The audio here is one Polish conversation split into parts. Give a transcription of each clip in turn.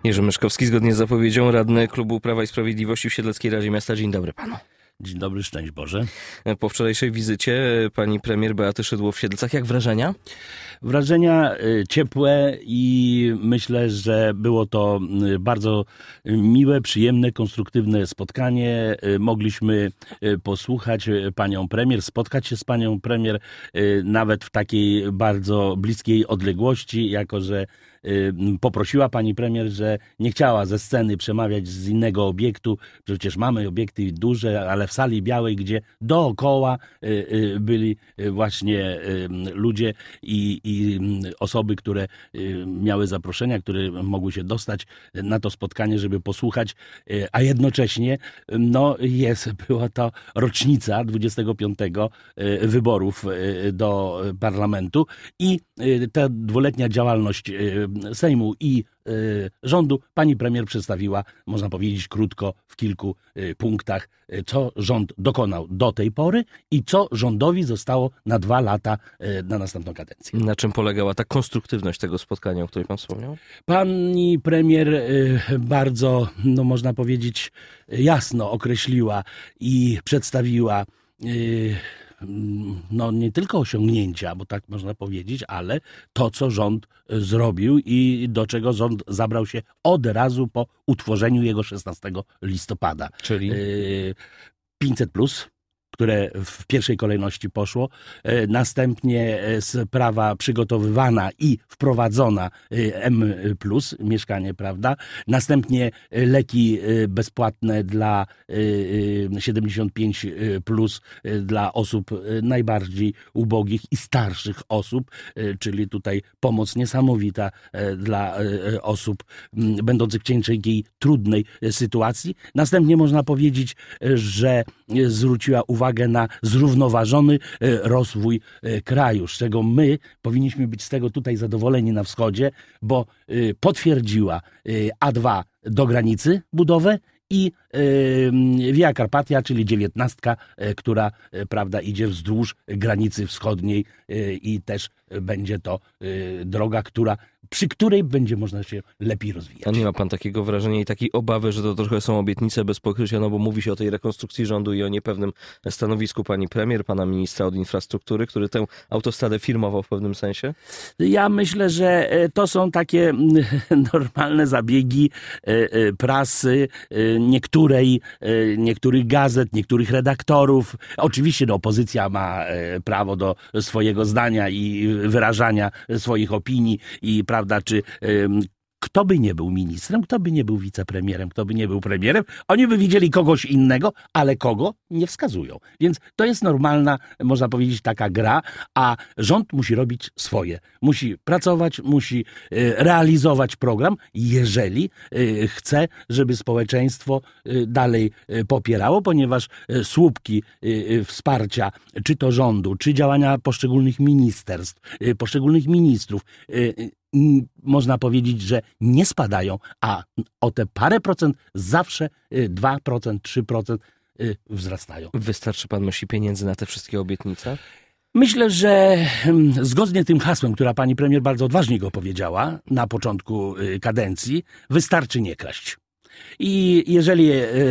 Jerzy Myszkowski, zgodnie z zapowiedzią, radny klubu Prawa i Sprawiedliwości w Siedleckiej Radzie Miasta. Dzień dobry panu. Dzień dobry, szczęść Boże. Po wczorajszej wizycie pani premier Beaty Szydło w Siedlcach, jak wrażenia? Wrażenia ciepłe i myślę, że było to bardzo miłe, przyjemne, konstruktywne spotkanie. Mogliśmy posłuchać panią premier, spotkać się z panią premier nawet w takiej bardzo bliskiej odległości, jako że poprosiła pani premier, że nie chciała ze sceny przemawiać z innego obiektu. Przecież mamy obiekty duże, ale w sali białej, gdzie dookoła byli właśnie ludzie i osoby, które miały zaproszenia, które mogły się dostać na to spotkanie, żeby posłuchać, a jednocześnie była to rocznica 25. wyborów do parlamentu i ta dwuletnia działalność Sejmu i rządu pani premier przedstawiła, można powiedzieć krótko, w kilku punktach, co rząd dokonał do tej pory i co rządowi zostało na 2 lata na następną kadencję. Na czym polegała ta konstruktywność tego spotkania, o której pan wspomniał? Pani premier bardzo, można powiedzieć, jasno określiła i przedstawiła nie tylko osiągnięcia, bo tak można powiedzieć, ale to, co rząd zrobił i do czego rząd zabrał się od razu po utworzeniu jego 16 listopada. Czyli 500+, które w pierwszej kolejności poszło, następnie sprawa przygotowywana i wprowadzona M+, mieszkanie, prawda? Następnie leki bezpłatne dla 75+, dla osób najbardziej ubogich i starszych osób, czyli tutaj pomoc niesamowita dla osób będących w ciężkiej, trudnej sytuacji. Następnie można powiedzieć, że zwróciła uwagę na zrównoważony rozwój kraju, z czego my powinniśmy być z tego tutaj zadowoleni na wschodzie, bo potwierdziła A2 do granicy budowę i Via Carpatia, czyli 19, która prawda idzie wzdłuż granicy wschodniej i też będzie to droga, przy której będzie można się lepiej rozwijać. A nie ma pan takiego wrażenia i takiej obawy, że to trochę są obietnice bez pokrycia, bo mówi się o tej rekonstrukcji rządu i o niepewnym stanowisku pani premier, pana ministra od infrastruktury, który tę autostradę firmował w pewnym sensie? Ja myślę, że to są takie normalne zabiegi prasy, niektórych gazet, niektórych redaktorów. Oczywiście opozycja ma prawo do swojego zdania i wyrażania swoich opinii i prawda, czy kto by nie był ministrem, kto by nie był wicepremierem, kto by nie był premierem, oni by widzieli kogoś innego, ale kogo nie wskazują. Więc to jest normalna, można powiedzieć, taka gra, a rząd musi robić swoje. Musi pracować, musi realizować program, jeżeli chce, żeby społeczeństwo dalej popierało, ponieważ słupki wsparcia, czy to rządu, czy działania poszczególnych ministerstw, poszczególnych ministrów, można powiedzieć, że nie spadają, a o te parę procent zawsze 2%, 3% wzrastają. Wystarczy pan myśli pieniędzy na te wszystkie obietnice? Myślę, że zgodnie tym hasłem, która pani premier bardzo odważnie go powiedziała na początku kadencji, wystarczy nie kraść. I jeżeli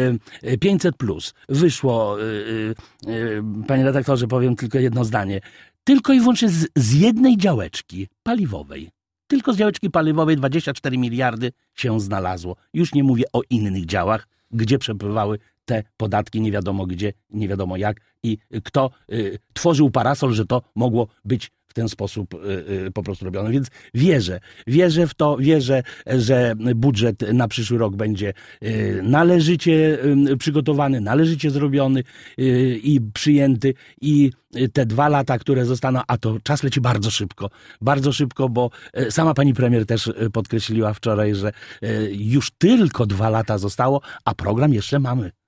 500+ wyszło, panie redaktorze, powiem tylko jedno zdanie, tylko i wyłącznie z jednej działeczki paliwowej. Tylko z działeczki paliwowej 24 miliardy się znalazło. Już nie mówię o innych działach, gdzie przepływały te podatki nie wiadomo gdzie, nie wiadomo jak i kto tworzył parasol, że to mogło być w ten sposób po prostu robione. Więc wierzę w to, wierzę, że budżet na przyszły rok będzie należycie przygotowany, należycie zrobiony i przyjęty i te 2 lata, które zostaną, a to czas leci bardzo szybko, bo sama pani premier też podkreśliła wczoraj, że już tylko 2 lata zostało, a program jeszcze mamy.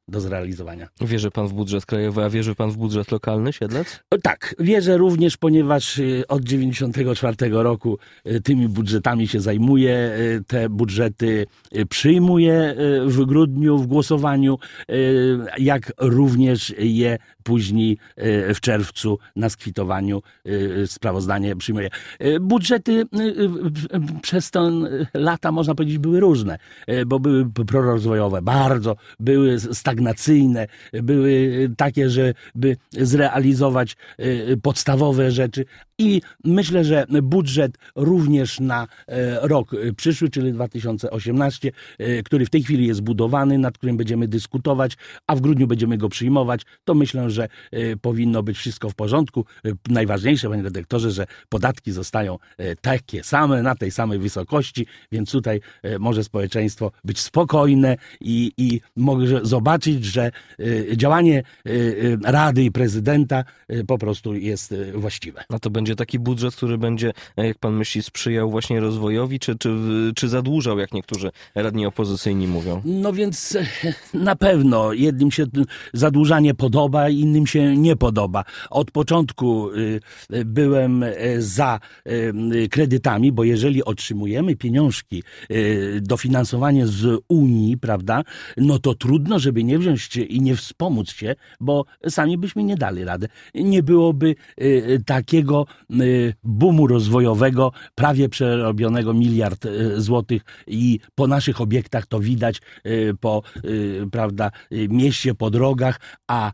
do zrealizowania. Wierzy pan w budżet krajowy, a wierzy pan w budżet lokalny, Siedlec? Tak, wierzę również, ponieważ od 1994 roku tymi budżetami się zajmuję. Te budżety przyjmuję w grudniu w głosowaniu, jak również je później w czerwcu na skwitowaniu sprawozdanie przyjmuję. Budżety przez te lata, można powiedzieć, były różne, bo były prorozwojowe, bardzo, były stagnacyjne, były takie, żeby zrealizować podstawowe rzeczy i myślę, że budżet również na rok przyszły, czyli 2018, który w tej chwili jest budowany, nad którym będziemy dyskutować, a w grudniu będziemy go przyjmować, to myślę, że powinno być wszystko w porządku. Najważniejsze, panie redaktorze, że podatki zostają takie same, na tej samej wysokości, więc tutaj może społeczeństwo być spokojne i może zobaczyć, że działanie Rady i prezydenta po prostu jest właściwe. A to będzie taki budżet, który będzie, jak pan myśli, sprzyjał właśnie rozwojowi, czy zadłużał, jak niektórzy radni opozycyjni mówią? No więc na pewno jednym się zadłużanie podoba, innym się nie podoba. Od początku byłem za kredytami, bo jeżeli otrzymujemy pieniążki, dofinansowanie z Unii, prawda, no to trudno, żeby nie wziąć i nie wspomóc się, bo sami byśmy nie dali rady. Nie byłoby takiego boomu rozwojowego, prawie przerobionego 1 miliard złotych i po naszych obiektach to widać, po prawda, mieście, po drogach, a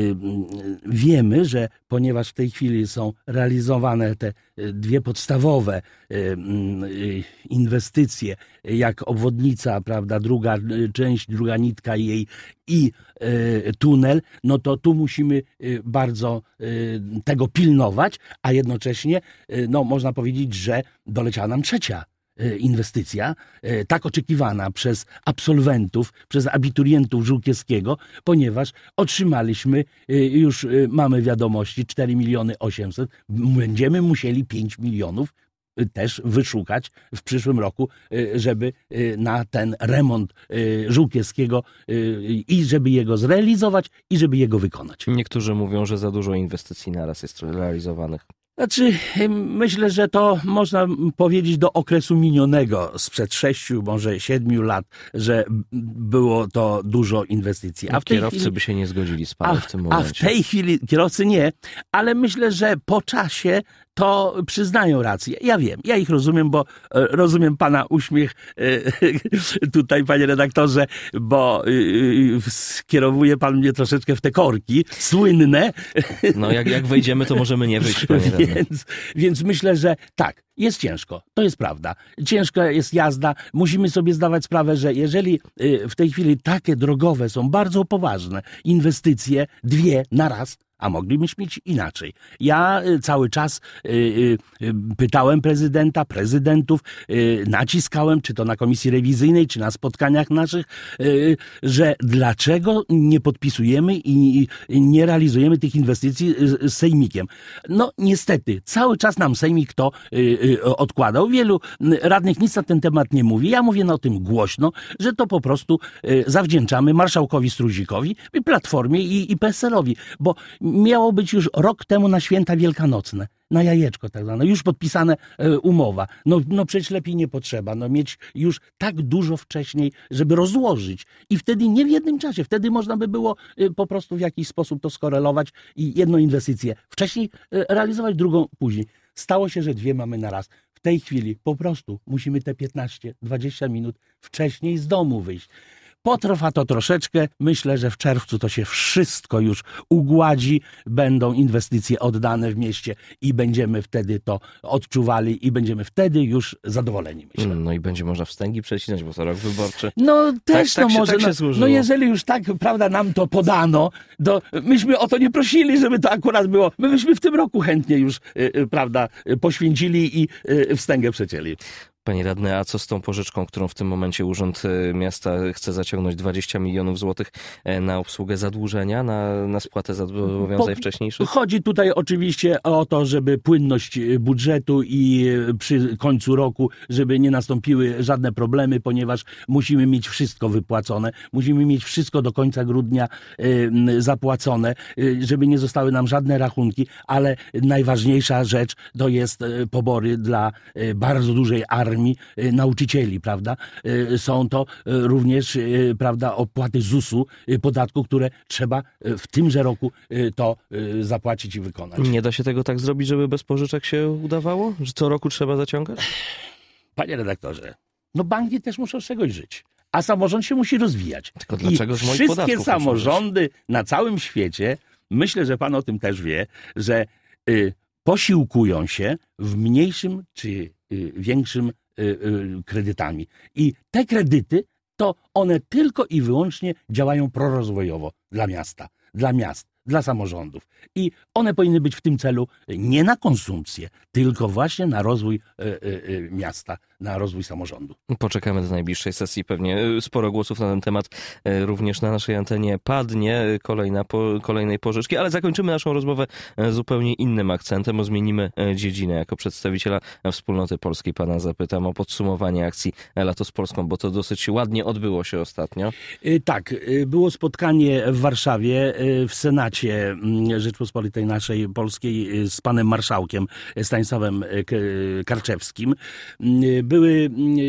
wiemy, że ponieważ w tej chwili są realizowane te dwie podstawowe inwestycje, jak obwodnica, prawda, druga część, druga nitka jej i tunel, no to tu musimy bardzo tego pilnować, a jednocześnie no, można powiedzieć, że doleciała nam trzecia inwestycja, tak oczekiwana przez absolwentów, przez abiturientów Żółkiewskiego, ponieważ otrzymaliśmy, już mamy wiadomości, 4 800 000, będziemy musieli 5 milionów też wyszukać w przyszłym roku, żeby na ten remont Żółkiewskiego i żeby jego zrealizować i żeby jego wykonać. Niektórzy mówią, że za dużo inwestycji naraz jest realizowanych. Znaczy, myślę, że to można powiedzieć do okresu minionego, sprzed 6, może 7 lat, że było to dużo inwestycji. A kierowcy by się nie zgodzili z panem w tym momencie. A w tej chwili kierowcy nie, ale myślę, że po czasie to przyznają rację. Ja wiem, ja ich rozumiem, bo rozumiem pana uśmiech tutaj, panie redaktorze, bo skierowuje pan mnie troszeczkę w te korki słynne. No jak wejdziemy, to możemy nie wyjść, panie redaktorze. Więc myślę, że tak, jest ciężko, to jest prawda. Ciężka jest jazda. Musimy sobie zdawać sprawę, że jeżeli w tej chwili takie drogowe są bardzo poważne inwestycje, 2 na raz, a moglibyśmy mieć inaczej. Ja cały czas pytałem prezydenta, prezydentów, naciskałem, czy to na komisji rewizyjnej, czy na spotkaniach naszych, że dlaczego nie podpisujemy i nie realizujemy tych inwestycji z sejmikiem. No niestety, cały czas nam sejmik to odkładał. Wielu radnych nic na ten temat nie mówi. Ja mówię o tym głośno, że to po prostu zawdzięczamy marszałkowi Struzikowi, Platformie i PSL-owi, bo miało być już rok temu na święta wielkanocne, na jajeczko tak zwane, już podpisane umowa. No przecież lepiej nie potrzeba, no mieć już tak dużo wcześniej, żeby rozłożyć i wtedy nie w jednym czasie, wtedy można by było po prostu w jakiś sposób to skorelować i jedną inwestycję wcześniej realizować, drugą później. Stało się, że 2 mamy na raz. W tej chwili po prostu musimy te 15-20 minut wcześniej z domu wyjść. Potrwa to troszeczkę. Myślę, że w czerwcu to się wszystko już ugładzi. Będą inwestycje oddane w mieście i będziemy wtedy to odczuwali i będziemy wtedy już zadowoleni, myślę. No i będzie można wstęgi przecinać, bo to rok wyborczy. No też tak może. się służyło. No jeżeli już tak, prawda, nam to podano, myśmy o to nie prosili, żeby to akurat było. My byśmy w tym roku chętnie już, prawda, poświęcili i wstęgę przecięli. Panie radny, a co z tą pożyczką, którą w tym momencie Urząd Miasta chce zaciągnąć 20 milionów złotych na obsługę zadłużenia, na spłatę zobowiązań wcześniejszych? Chodzi tutaj oczywiście o to, żeby płynność budżetu i przy końcu roku, żeby nie nastąpiły żadne problemy, ponieważ musimy mieć wszystko wypłacone, musimy mieć wszystko do końca grudnia zapłacone, żeby nie zostały nam żadne rachunki, ale najważniejsza rzecz to jest pobory dla bardzo dużej armii nauczycieli, prawda? Są to również, prawda, opłaty ZUS-u, podatku, które trzeba w tymże roku to zapłacić i wykonać. Nie da się tego tak zrobić, żeby bez pożyczek się udawało? Że co roku trzeba zaciągać? Panie redaktorze, no banki też muszą z czegoś żyć. A samorząd się musi rozwijać. Tylko dlaczego z moich wszystkie podatków samorządy na całym świecie, myślę, że pan o tym też wie, że posiłkują się w mniejszym czy większym kredytami. I te kredyty, to one tylko i wyłącznie działają prorozwojowo dla miasta, dla miast, dla samorządów. I one powinny być w tym celu nie na konsumpcję, tylko właśnie na rozwój miasta, na rozwój samorządu. Poczekamy do najbliższej sesji. Pewnie sporo głosów na ten temat również na naszej antenie padnie, kolejnej pożyczki, ale zakończymy naszą rozmowę zupełnie innym akcentem, bo zmienimy dziedzinę. Jako przedstawiciela Wspólnoty Polskiej pana zapytam o podsumowanie akcji Lato z Polską, bo to dosyć ładnie odbyło się ostatnio. Tak, było spotkanie w Warszawie w Senacie Rzeczpospolitej naszej polskiej z panem marszałkiem Stanisławem Karczewskim. Były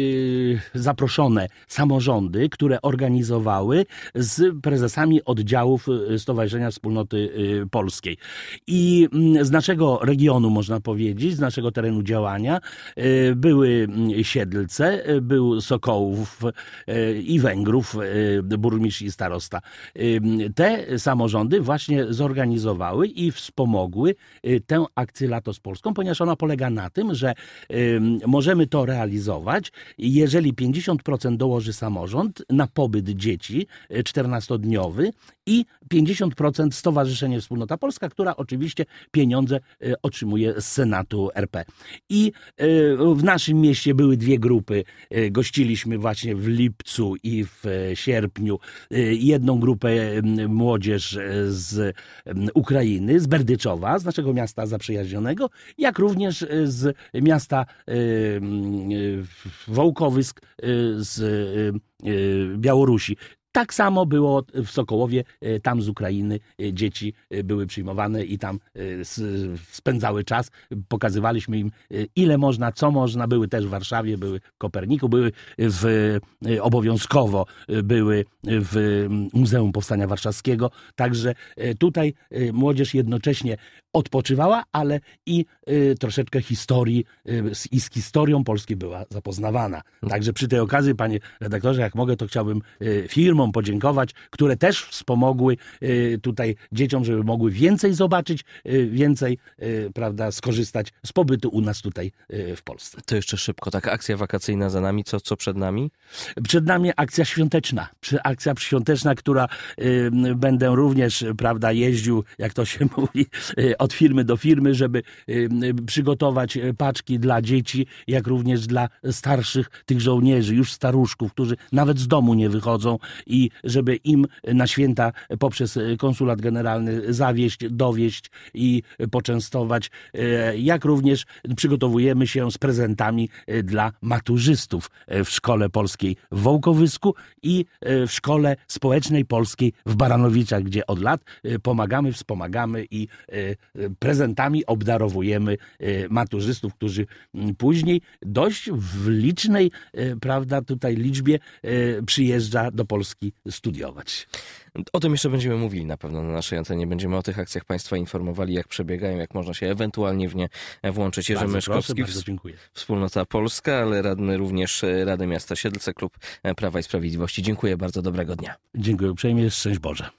zaproszone samorządy, które organizowały z prezesami oddziałów Stowarzyszenia Wspólnoty Polskiej. I z naszego regionu, można powiedzieć, z naszego terenu działania były Siedlce, był Sokołów i Węgrów, burmistrz i starosta. Te samorządy właśnie zorganizowały i wspomogły tę akcję Lato z Polską, ponieważ ona polega na tym, że możemy to realizować, jeżeli 50% dołoży samorząd na pobyt dzieci 14-dniowy i 50% Stowarzyszenie Wspólnota Polska, która oczywiście pieniądze otrzymuje z Senatu RP. I w naszym mieście były dwie grupy. Gościliśmy właśnie w lipcu i w sierpniu jedną grupę młodzież z Ukrainy, z Berdyczowa, z naszego miasta zaprzyjaźnionego, jak również z miasta Wołkowysk z Białorusi. Tak samo było w Sokołowie, tam z Ukrainy dzieci były przyjmowane i tam spędzały czas. Pokazywaliśmy im, ile można, co można. Były też w Warszawie, były w Koperniku, były obowiązkowo były w Muzeum Powstania Warszawskiego. Także tutaj młodzież jednocześnie odpoczywała, ale i troszeczkę historii i z historią Polski była zapoznawana. Także przy tej okazji, panie redaktorze, jak mogę, to chciałbym firmom podziękować, które też wspomogły tutaj dzieciom, żeby mogły więcej zobaczyć, więcej, prawda, skorzystać z pobytu u nas tutaj w Polsce. To jeszcze szybko, tak, akcja wakacyjna za nami, co przed nami? Przed nami akcja świąteczna, która będę również, prawda, jeździł, jak to się mówi, od firmy do firmy, żeby przygotować paczki dla dzieci, jak również dla starszych tych żołnierzy, już staruszków, którzy nawet z domu nie wychodzą i żeby im na święta poprzez konsulat generalny zawieźć, dowieźć i poczęstować. Jak również przygotowujemy się z prezentami dla maturzystów w Szkole Polskiej w Wołkowysku i w Szkole Społecznej Polskiej w Baranowiczach, gdzie od lat pomagamy, wspomagamy i prezentami obdarowujemy maturzystów, którzy później dość w licznej, prawda, tutaj liczbie przyjeżdża do Polski studiować. O tym jeszcze będziemy mówili na pewno na naszej antenie. Będziemy o tych akcjach Państwa informowali, jak przebiegają, jak można się ewentualnie w nie włączyć. Jerzy Myszkowski, Wspólnota Polska, ale radny również Rady Miasta Siedlce, Klub Prawa i Sprawiedliwości. Dziękuję bardzo, dobrego dnia. Dziękuję uprzejmie, szczęść Boże.